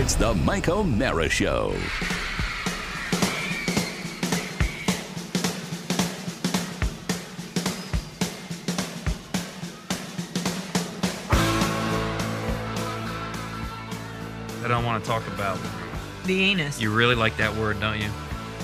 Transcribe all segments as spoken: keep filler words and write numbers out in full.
It's the Mike O'Mara Show. I don't want to talk about the anus. You really like that word, don't you?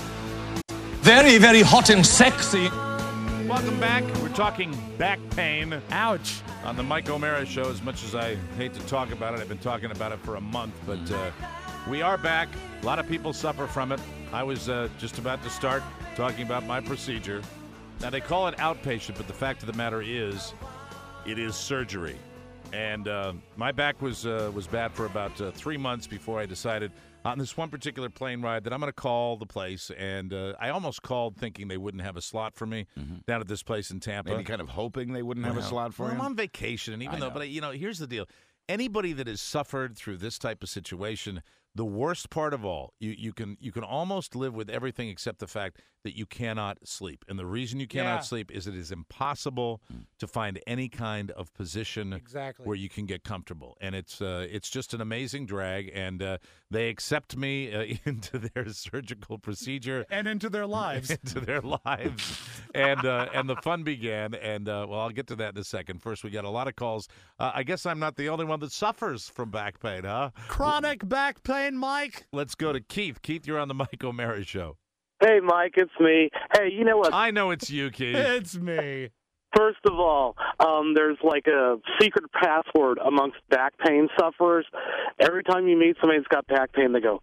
Very, very hot and sexy. Welcome back. We're talking back pain. Ouch. On the Mike O'Mara Show, as much as I hate to talk about it, I've been talking about it for a month, but uh, we are back. A lot of people suffer from it. I was uh, just about to start talking about my procedure. Now, they call it outpatient, but the fact of the matter is, it is surgery. And uh, my back was uh, was bad for about uh, three months before I decided on this one particular plane ride that I'm going to call the place. And uh, I almost called thinking they wouldn't have a slot for me mm-hmm. down at this place in Tampa. Maybe kind of hoping they wouldn't have well, a slot for well, you. I'm on vacation, and even I though, know. but you know, here's the deal: anybody that has suffered through this type of situation, the worst part of all, you you can you can almost live with everything except the fact that you cannot sleep. And the reason you cannot Yeah. sleep is it is impossible Mm. to find any kind of position Exactly. where you can get comfortable. And it's uh, it's just an amazing drag. And uh, they accept me uh, into their surgical procedure. And into their lives. into their lives, and uh, and the fun began. And uh, well, I'll get to that in a second. First, we got a lot of calls. Uh, I guess I'm not the only one that suffers from back pain, huh? Chronic back pain, Mike. Let's go to Keith. Keith, you're on the Mike O'Mara Show. Hey, Mike, it's me. Hey, you know what? I know it's you, Keith. It's me. First of all, um, there's like a secret password amongst back pain sufferers. Every time you meet somebody that's got back pain, they go,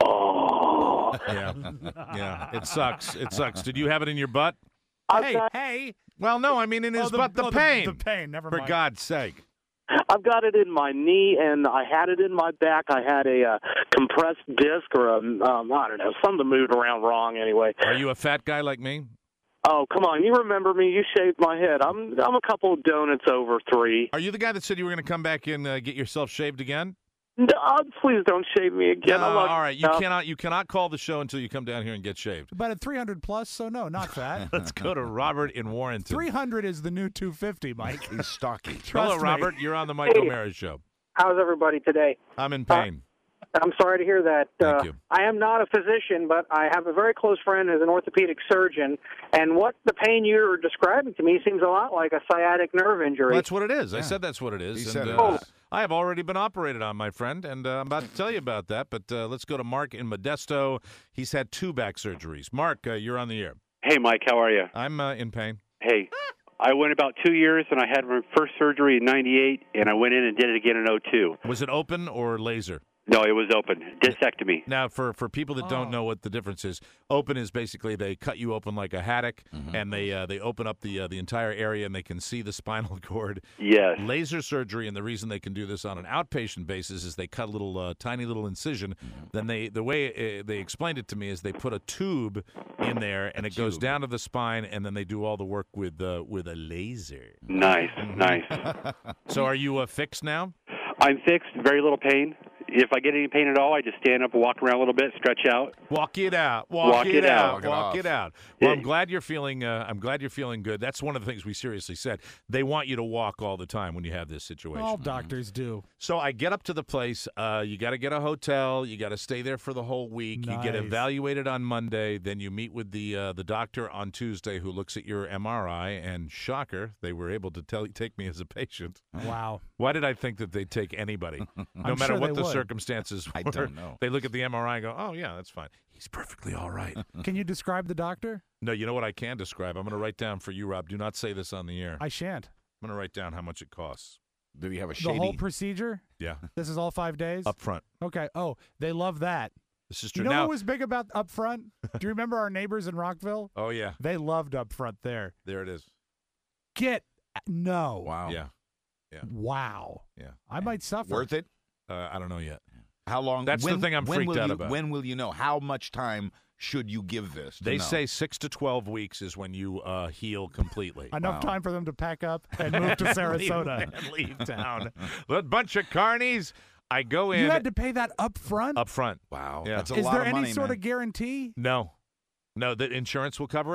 oh. Yeah, yeah. It sucks. It sucks. Did you have it in your butt? I've Hey, got, hey. Well, no. I mean in his Oh, the, butt. The oh, pain. The, the pain. Never For mind. God's sake. I've got it in my knee, and I had it in my back. I had a uh, compressed disc or a, um, I don't know, something moved around wrong anyway. Are you a fat guy like me? Oh, come on. You remember me. You shaved my head. I'm I'm a couple of donuts over three. Are you the guy that said you were going to come back and uh, get yourself shaved again? No, please don't shave me again. No, I love all right. You no. cannot. You cannot call the show until you come down here and get shaved. But at three hundred plus, so no, not fat. Let's go to Robert in Warrenton. three hundred is the new two fifty, Mike. He's stocky. Hello, Trust me. Robert. You're on the Mike Hey. O'Mara Show. How's everybody today? I'm in pain. I'm sorry to hear that. Thank uh, you. I am not a physician, but I have a very close friend who's an orthopedic surgeon, and what the pain you're describing to me seems a lot like a sciatic nerve injury. Well, that's what it is. I Yeah. said that's what it is. He and, said it uh, is. I have already been operated on, my friend, and uh, I'm about to tell you about that. But uh, let's go to Mark in Modesto. He's had two back surgeries. Mark, uh, you're on the air. Hey, Mike, how are you? I'm uh, in pain. Hey, I went about two years, and I had my first surgery in ninety-eight, and I went in and did it again in oh two. Was it open or laser? No, it was open. Discectomy. Now, for, for people that don't Oh. know what the difference is, open is basically they cut you open like a haddock, Mm-hmm. and they uh, they open up the uh, the entire area, and they can see the spinal cord. Yes. Laser surgery, and the reason they can do this on an outpatient basis is they cut a little uh, tiny little incision. Mm-hmm. Then they the way uh, they explained it to me is they put a tube in there, and it goes tube. down to the spine, and then they do all the work with uh, with a laser. Nice, nice. So, are you uh, fixed now? I'm fixed, very little pain. If I get any pain at all, I just stand up and walk around a little bit, stretch out. Walk it out. Walk, Walk it, it out. out. Walk it Walk off. it out. Well, Yeah. I'm glad you're feeling. Uh, I'm glad you're feeling good. That's one of the things we seriously said. They want you to walk all the time when you have this situation. All doctors do. So I get up to the place. Uh, you got to get a hotel. You got to stay there for the whole week. You get Nice. evaluated on Monday. Then you meet with the uh, the doctor on Tuesday, who looks at your M R I. And shocker, they were able to tell take me as a patient. Wow. Why did I think that they'd take anybody, no I'm matter sure what they the would. circumstances were? I don't know. They look at the M R I and go, "Oh yeah, that's fine. He's perfectly all right." Can you describe the doctor? No, you know what I can describe? I'm going to write down for you, Rob. Do not say this on the air. I shan't. I'm going to write down how much it costs. Do you have a The shady? whole procedure? Yeah, This is all five days? up front. Okay. Oh, they love that. This is You true. know now, what was big about up front? Do you remember our neighbors in Rockville? oh yeah, They loved up front there. there it is. Get no. Wow. Yeah, Wow. yeah. I might suffer. Worth it? Uh, I don't know yet. How long? That's the when- thing I'm when freaked will out you, about. When will you know? How much time should you give this? to They know? say six to twelve weeks is when you uh, heal completely. Enough Wow. time for them to pack up and move to Sarasota. leave, and leave town. A bunch of carnies. I go in You had to pay that up front? up front. Wow. Yeah. That's a Is lot there of any money, sort man. of guarantee? No, no, the insurance will cover it.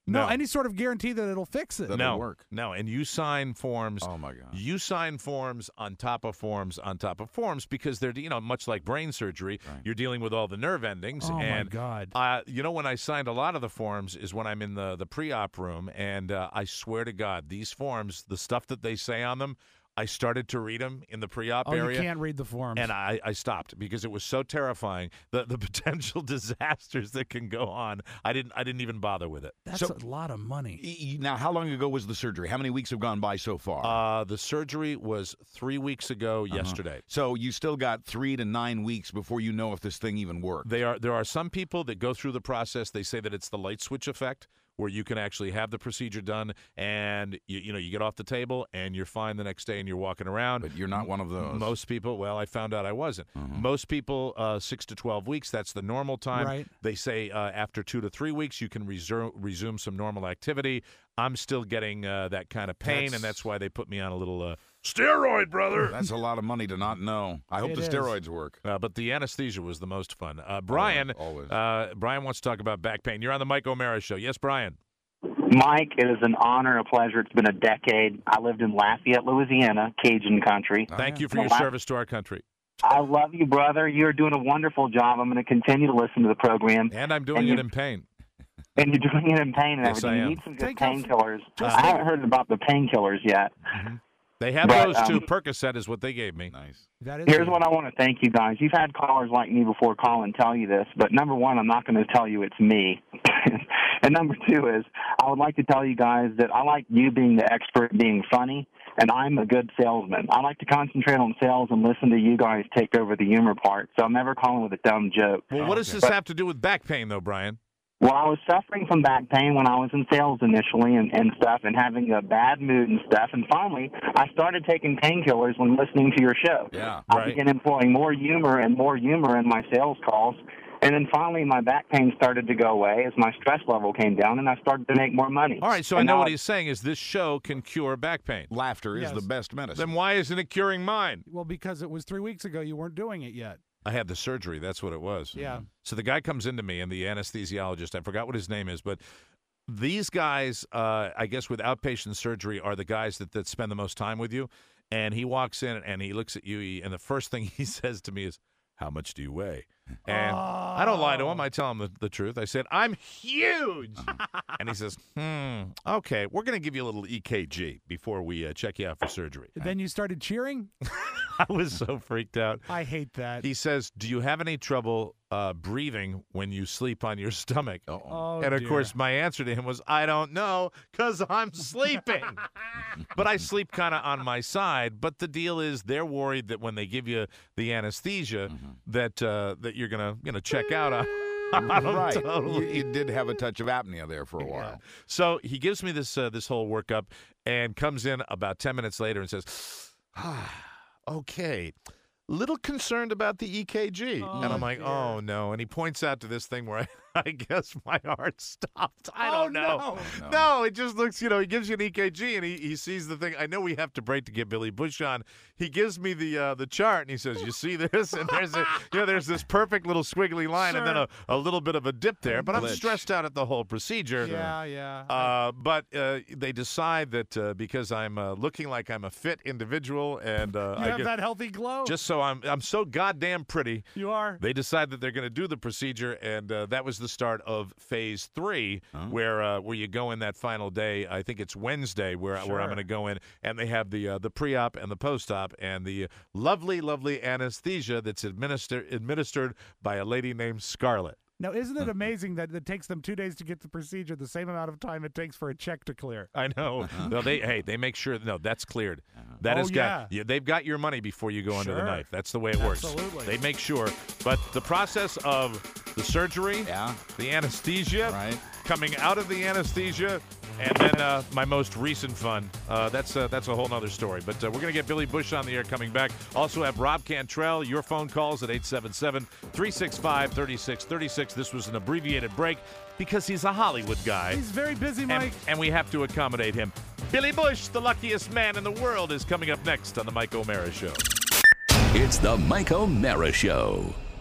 No, No. any sort of guarantee that it'll fix it. That'll no, work. no, and you sign forms. Oh my God. You sign forms on top of forms on top of forms because they're, you know, much like brain surgery. Right. You're dealing with all the nerve endings. Oh, my and, God. Uh, you know, when I signed a lot of the forms is when I'm in the the pre-op room, and uh, I swear to God, these forms, the stuff that they say on them, I started to read them in the pre-op Oh, area. you can't read the forms. And I, I stopped because it was so terrifying. The the potential disasters that can go on. I didn't I didn't even bother with it. That's So- a lot of money. E- e- Now, how long ago was the surgery? How many weeks have gone by so far? Uh, the surgery was three weeks ago yesterday. so you still got three to nine weeks before you know if this thing even works. They are there are some people that go through the process. They say that it's the light switch effect, where you can actually have the procedure done, and you, you know you get off the table and you're fine the next day and you're walking around. But you're not one of those. Most people, well, I found out I wasn't. Most people, uh, six to twelve weeks. That's the normal time. Right. They say uh, after two to three weeks you can resume resume some normal activity. I'm still getting uh, that kind of pain, That's- and that's why they put me on a little uh, steroid, brother. That's a lot of money to not know. I hope It the is. steroids work. Uh, but the anesthesia was the most fun. Uh, Brian, Always, always. Uh, Brian wants to talk about back pain. You're on the Mike O'Mara Show. Yes, Brian. Mike, it is an honor, a pleasure. It's been a decade. I lived in Lafayette, Louisiana, Cajun country. Thank you for Well, your I- service to our country. I love you, brother. You're doing a wonderful job. I'm going to continue to listen to the program. And I'm doing And it you- in pain. And you're doing it in pain and Yes, everything. I You am. need some good Take off- painkillers. just I take- haven't heard about the painkillers yet. They have But, those um, too. Percocet is what they gave me. Nice. That is Here's good. what I want to thank you guys. You've had callers like me before call and tell you this, but number one, I'm not going to tell you it's me. And number two is I would like to tell you guys that I like you being the expert, being funny, and I'm a good salesman. I like to concentrate on sales and listen to you guys take over the humor part, so I'm never calling with a dumb joke. Well, what does this But- have to do with back pain, though, Brian? Well, I was suffering from back pain when I was in sales initially and, and stuff and having a bad mood and stuff. And finally, I started taking painkillers when listening to your show. Yeah, I right. began employing more humor and more humor in my sales calls. And then finally, my back pain started to go away as my stress level came down, and I started to make more money. All right, so I And know now what he's saying is this show can cure back pain. Laughter is Yes. the best medicine. Then why isn't it curing mine? Well, because it was three weeks ago. You weren't doing it yet. I had the surgery. That's what it was. Yeah. So the guy comes into me, and the anesthesiologist, I forgot what his name is, but these guys, uh, I guess with outpatient surgery, are the guys that, that spend the most time with you. And he walks in, and he looks at you, he, and the first thing he says to me is, how much do you weigh? And I don't lie to him. I tell him the, the truth. I said, I'm huge. And he says, hmm, okay, we're going to give you a little E K G before we uh, check you out for surgery. Then you started cheering? I was so freaked out. I hate that. He says, do you have any trouble uh, breathing when you sleep on your stomach? Oh, and of dear. course, my answer to him was, I don't know, because I'm sleeping. But I sleep kind of on my side. But the deal is they're worried that when they give you the anesthesia, that uh, that you're going to you know check out on, on 'em right. totally. You, you did have a touch of apnea there for a while. So he gives me this uh, this whole workup and comes in about ten minutes later and says, ah, okay, little concerned about the E K G. and I'm like, oh, no. And he points out to this thing where I, I guess my heart stopped. I Oh, don't know. no. No. no, it just looks, you know, he gives you an E K G and he, he sees the thing. I know we have to break to get Billy Bush on. He gives me the uh, the chart and he says, you see this? And there's a, you know, there's this perfect little squiggly line and then a, a little bit of a dip there. But I'm Glitch. stressed out at the whole procedure. Yeah, yeah. Uh, but uh, they decide that uh, because I'm uh, looking like I'm a fit individual and uh, you I have get- that healthy glow? just so I'm I'm so goddamn pretty. You are? They decide that they're going to do the procedure, and uh, that was the start of phase three, where uh, where you go in that final day. I think it's Wednesday where where I'm Sure. going to go in, and they have the uh, the pre-op and the post-op, and the lovely lovely anesthesia that's administered administered by a lady named Scarlett. Now, isn't it amazing that it takes them two days to get the procedure, the same amount of time it takes for a check to clear? I know. No, they hey, they make sure. No, that's cleared. That Oh, is got. yeah. Yeah, they've got your money before you go under the Sure. knife. That's the way it works. Absolutely. They make sure. But the process of the surgery, Yeah. the anesthesia, Right. coming out of the anesthesia, and then uh, my most recent fun. Uh, that's uh, that's a whole other story. But uh, we're gonna get Billy Bush on the air coming back. Also have Rob Cantrell. Your phone calls at eight seven seven, three six five, three six three six. This was an abbreviated break because he's a Hollywood guy. He's very busy, And, Mike. and we have to accommodate him. Billy Bush, the luckiest man in the world, is coming up next on the Mike O'Mara Show. It's the Mike O'Mara Show.